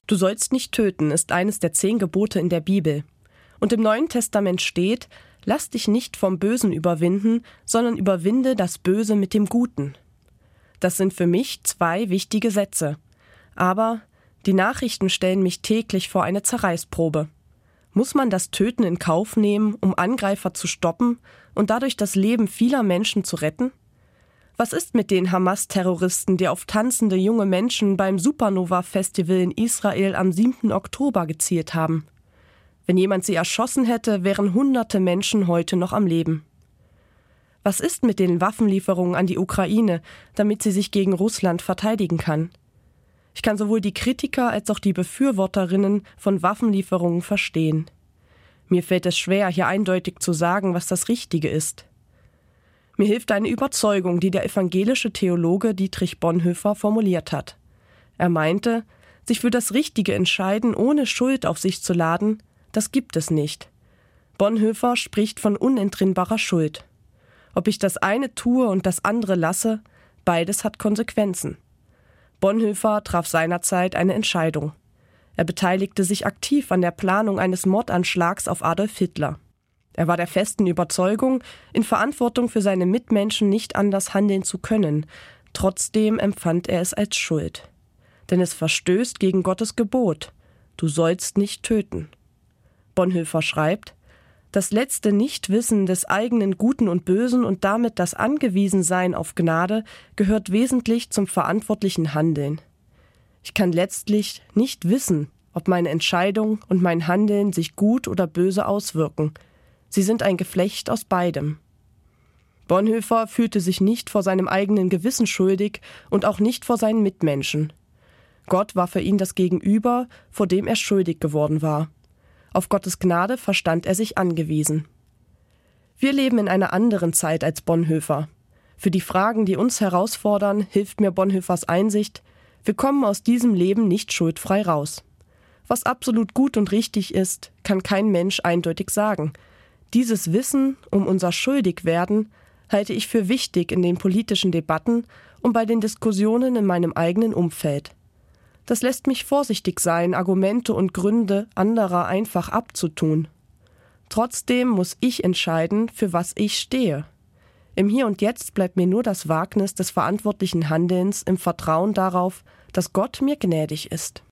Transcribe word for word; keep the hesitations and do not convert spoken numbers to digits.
Du sollst nicht töten ist eines der zehn Gebote in der Bibel. Und im Neuen Testament steht, lass dich nicht vom Bösen überwinden, sondern überwinde das Böse mit dem Guten. Das sind für mich zwei wichtige Sätze. Aber die Nachrichten stellen mich täglich vor eine Zerreißprobe. Muss man das Töten in Kauf nehmen, um Angreifer zu stoppen und dadurch das Leben vieler Menschen zu retten? Was ist mit den Hamas-Terroristen, die auf tanzende junge Menschen beim Supernova-Festival in Israel am siebten Oktober gezielt haben? Wenn jemand sie erschossen hätte, wären hunderte Menschen heute noch am Leben. Was ist mit den Waffenlieferungen an die Ukraine, damit sie sich gegen Russland verteidigen kann? Ich kann sowohl die Kritiker als auch die Befürworterinnen von Waffenlieferungen verstehen. Mir fällt es schwer, hier eindeutig zu sagen, was das Richtige ist. Mir hilft eine Überzeugung, die der evangelische Theologe Dietrich Bonhoeffer formuliert hat. Er meinte, sich für das Richtige entscheiden, ohne Schuld auf sich zu laden, das gibt es nicht. Bonhoeffer spricht von unentrinnbarer Schuld. Ob ich das eine tue und das andere lasse, beides hat Konsequenzen. Bonhoeffer traf seinerzeit eine Entscheidung. Er beteiligte sich aktiv an der Planung eines Mordanschlags auf Adolf Hitler. Er war der festen Überzeugung, in Verantwortung für seine Mitmenschen nicht anders handeln zu können. Trotzdem empfand er es als Schuld. Denn es verstößt gegen Gottes Gebot: Du sollst nicht töten. Bonhoeffer schreibt: Das letzte Nichtwissen des eigenen Guten und Bösen und damit das Angewiesensein auf Gnade gehört wesentlich zum verantwortlichen Handeln. Ich kann letztlich nicht wissen, ob meine Entscheidung und mein Handeln sich gut oder böse auswirken. Sie sind ein Geflecht aus beidem. Bonhoeffer fühlte sich nicht vor seinem eigenen Gewissen schuldig und auch nicht vor seinen Mitmenschen. Gott war für ihn das Gegenüber, vor dem er schuldig geworden war. Auf Gottes Gnade verstand er sich angewiesen. Wir leben in einer anderen Zeit als Bonhoeffer. Für die Fragen, die uns herausfordern, hilft mir Bonhoeffers Einsicht: Wir kommen aus diesem Leben nicht schuldfrei raus. Was absolut gut und richtig ist, kann kein Mensch eindeutig sagen. Dieses Wissen um unser Schuldigwerden halte ich für wichtig in den politischen Debatten und bei den Diskussionen in meinem eigenen Umfeld. Das lässt mich vorsichtig sein, Argumente und Gründe anderer einfach abzutun. Trotzdem muss ich entscheiden, für was ich stehe. Im Hier und Jetzt bleibt mir nur das Wagnis des verantwortlichen Handelns im Vertrauen darauf, dass Gott mir gnädig ist.